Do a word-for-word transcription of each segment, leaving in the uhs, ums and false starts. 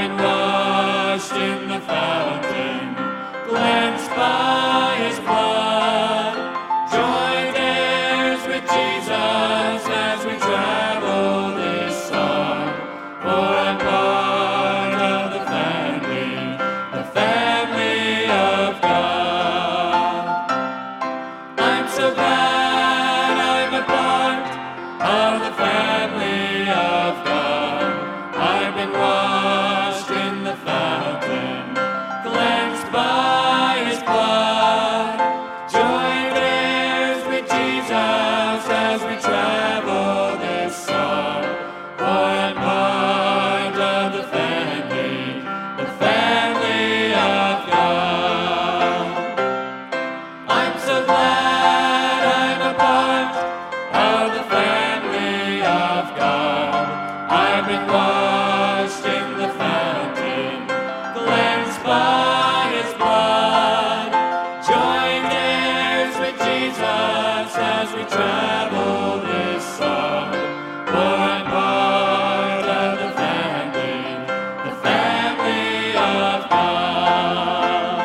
been washed in the fountain, cleansed by his blood, joint heirs with Jesus as we travel this song. For I'm part of the family, the family of God. I'm so glad I'm a part of the family of God. I've been washed in the fountain, cleansed by his blood, joint heirs with Jesus as we travel this song. For I'm part of the family, the family of God. I'm so glad I'm a part of the family of God. I've been washed in the fountain, cleansed by his blood, joint heirs with Jesus as we travel this song. For I'm part of the family, the family of God.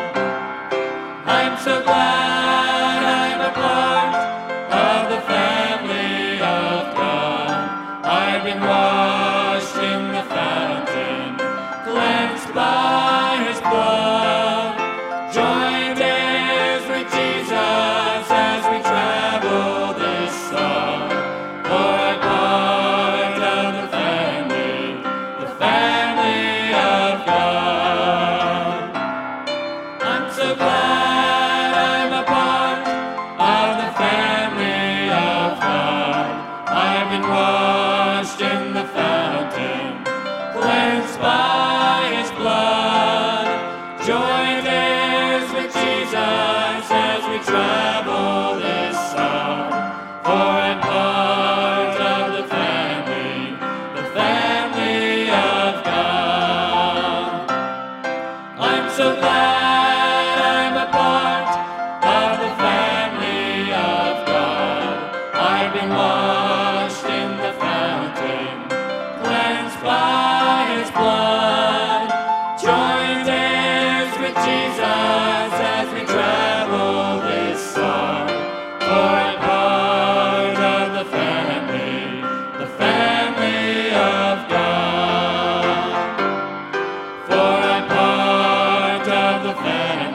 I'm so glad I'm a part of the family of God. I've been washed in the fountain, cleansed by his blood, joint heirs with Jesus as we travel this song. For I'm part of the family, the family of God. I'm so glad I'm a part of the family of God. I've been washed in the fountain, cleansed by his blood, joint heirs with Jesus as we travel this song. For I'm part of the family, the family of God. I'm so glad I'm a part of the family of God. I've been washed in the fountain, cleansed by his blood, joint heirs with Jesus as we travel this song. For I'm part of the family, the family of God. For I'm part of the family,